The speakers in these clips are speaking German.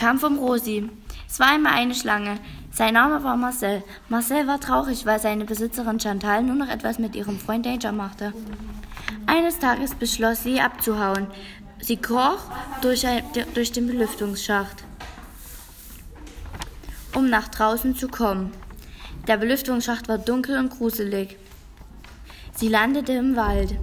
Kam vom Rosi. Es war einmal eine Schlange. Sein Name war Marcel. Marcel war traurig, weil seine Besitzerin Chantal nur noch etwas mit ihrem Freund Danger machte. Eines Tages beschloss sie, abzuhauen. Sie kroch durch den Belüftungsschacht, um nach draußen zu kommen. Der Belüftungsschacht war dunkel und gruselig. Sie landete im Wald.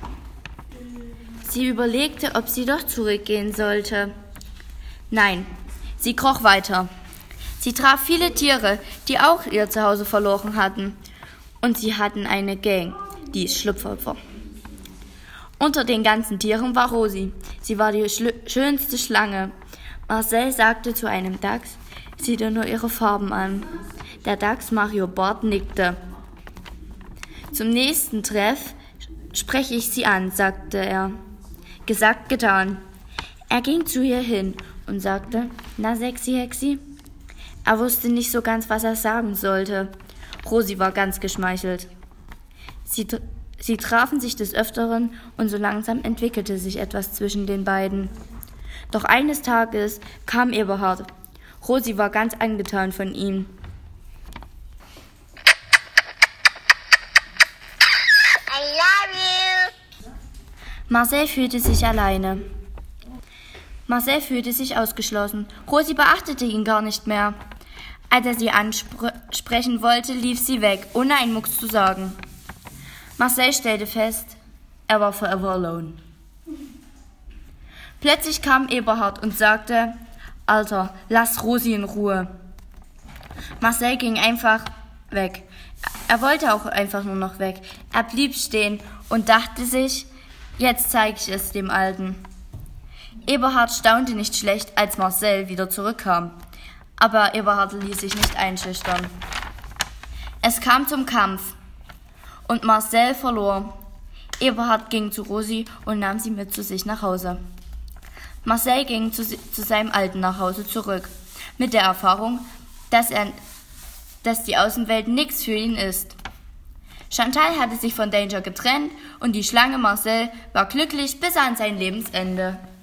Sie überlegte, ob sie doch zurückgehen sollte. Nein, sie kroch weiter. Sie traf viele Tiere, die auch ihr Zuhause verloren hatten. Und sie hatten eine Gang, die Schlupfwölfe. Unter den ganzen Tieren war Rosi. Sie war die schönste Schlange. Marcel sagte zu einem Dachs, sieh dir nur ihre Farben an. Der Dachs Mario Barth nickte. Zum nächsten Treff spreche ich sie an, sagte er. Gesagt, getan. Er ging zu ihr hin und sagte, na sexy Hexi? Er wusste nicht so ganz, was er sagen sollte. Rosi war ganz geschmeichelt. Sie trafen sich des Öfteren und so langsam entwickelte sich etwas zwischen den beiden. Doch eines Tages kam Eberhard. Rosi war ganz angetan von ihm. I love you. Marcel fühlte sich alleine. Marcel fühlte sich ausgeschlossen. Rosi beachtete ihn gar nicht mehr. Als er sie ansprechen wollte, lief sie weg, ohne einen Mucks zu sagen. Marcel stellte fest, er war forever alone. Plötzlich kam Eberhard und sagte, Alter, lass Rosi in Ruhe. Marcel ging einfach weg. Er wollte auch einfach nur noch weg. Er blieb stehen und dachte sich, jetzt zeige ich es dem Alten. Eberhard staunte nicht schlecht, als Marcel wieder zurückkam. Aber Eberhard ließ sich nicht einschüchtern. Es kam zum Kampf und Marcel verlor. Eberhard ging zu Rosi und nahm sie mit zu sich nach Hause. Marcel ging zu seinem Alten nach Hause zurück, mit der Erfahrung, dass die Außenwelt nichts für ihn ist. Chantal hatte sich von Danger getrennt und die Schlange Marcel war glücklich bis an sein Lebensende.